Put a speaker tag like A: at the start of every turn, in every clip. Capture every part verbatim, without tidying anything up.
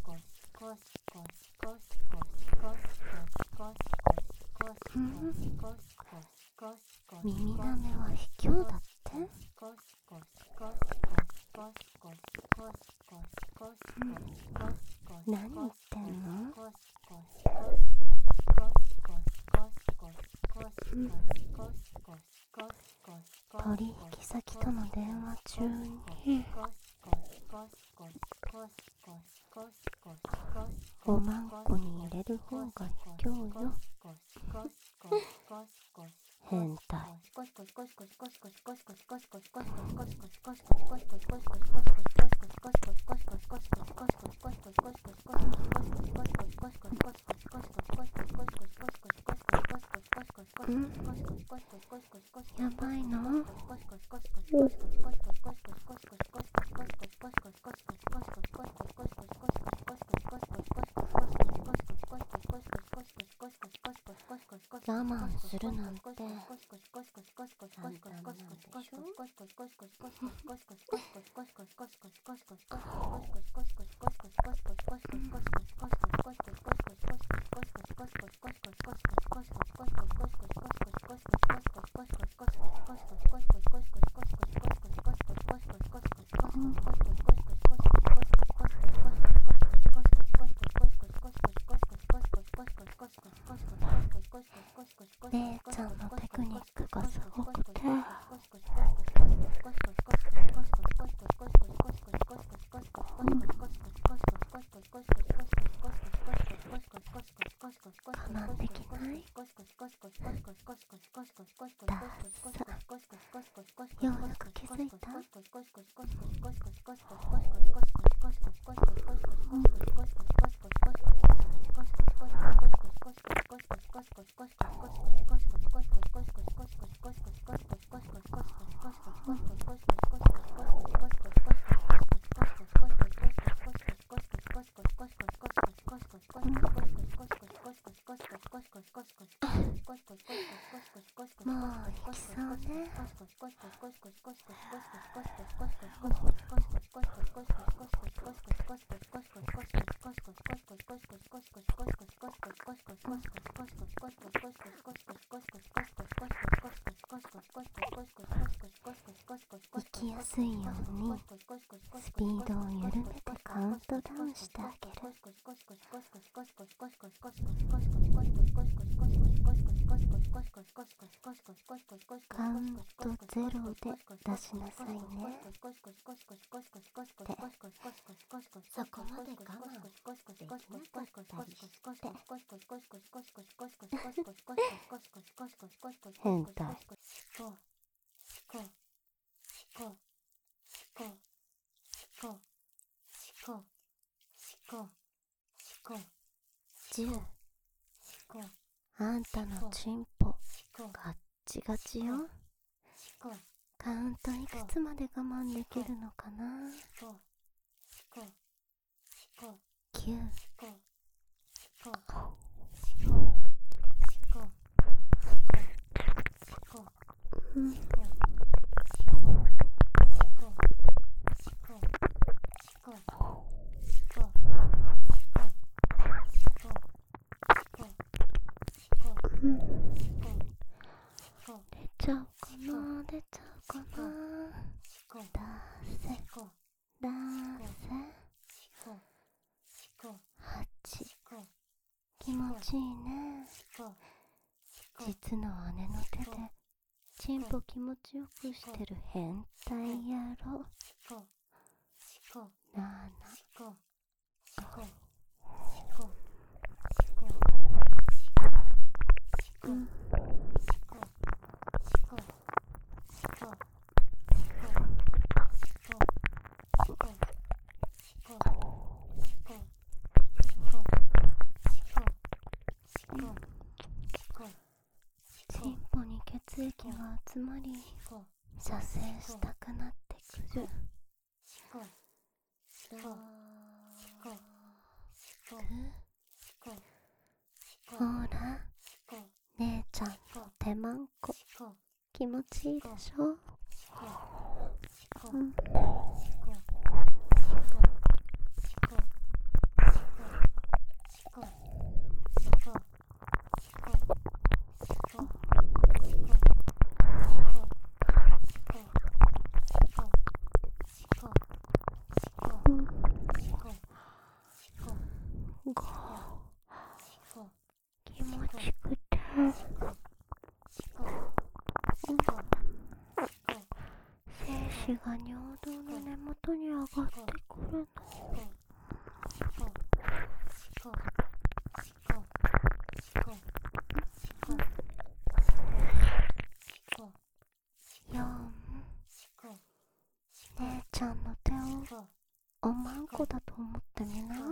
A: 耳なめは卑怯だって？何言ってんの？ 取引先との電話中におまんこに入れる方が卑怯よ。変態。ん？やばいの？我慢するなんて簡単なんでしょ？姉ちゃんのテクニックがすごくて我慢できない？だっさ。ようやく気づいた？もう行きそうね。行きやすいようにスピードを緩めてカウントダウンしてあげる。カウントゼロで出しなさいね。って
B: そこまで我慢できなかったりして
A: 変態。じゅう。あんたのチンポガッチガチよ。カウントいくつまで我慢できるのかな？きゅう。うん。出ちゃうかな？出ちゃうかな？出せ出せ。はち。気持ちいいね。実の姉の手でチンポ気持ちよくしてる変態野郎。なな。うん。チンポに血液が集まり射精したくなってくる。ほら姉ちゃんの手まんこ気持ちいいでしょ？うん。ご。気持ちくて。うん。 元に上がってくるの。よん、姉ちゃんの手をおまんこだと思ってみな。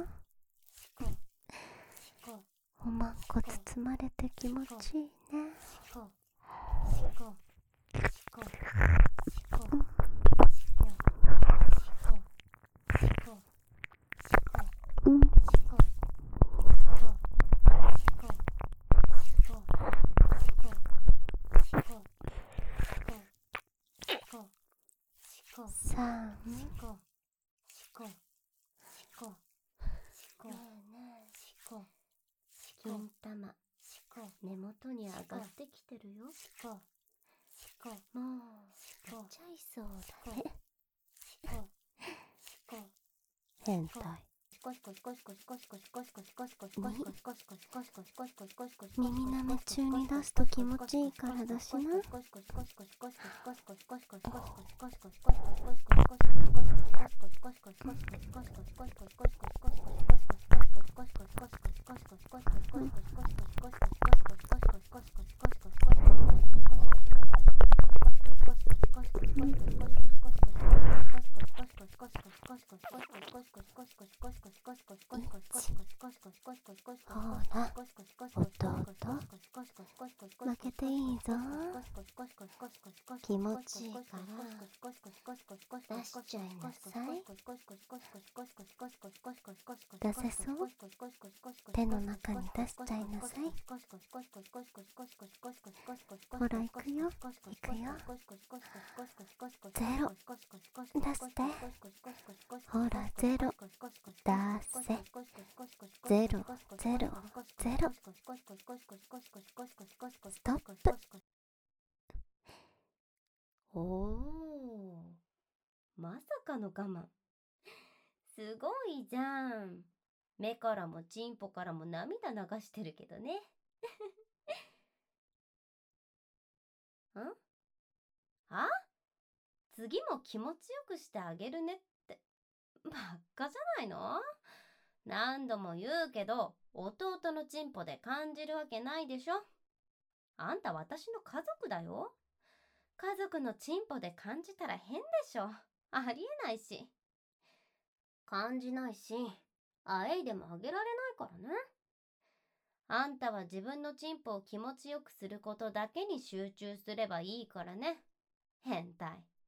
A: おまんこ包まれて気持ちいいね。うん。さん、金玉、根元に上がってきてるよ。もう寝ちゃいそうだね。変態。耳なめ中に出すと気持ちいいからだしな。ほら、弟、負けていいぞ。気持ちいいから出しちゃいなさい。出せそう？手の中に出しちゃいなさい。ほら、行くよ、行くよ。ゼロ出して。ほら、ゼロ出せ。ゼロゼロゼロ。ストップ。
B: おお、まさかの我慢。すごいじゃん。目からもチンポからも涙流してるけどね。ん？あ？次も気持ちよくしてあげるねって。ばっかじゃないの？何度も言うけど、弟のチンポで感じるわけないでしょ。あんた私の家族だよ。家族のチンポで感じたら変でしょ。ありえないし。感じないし、あえいでもあげられないからね。あんたは自分のチンポを気持ちよくすることだけに集中すればいいからね。変態。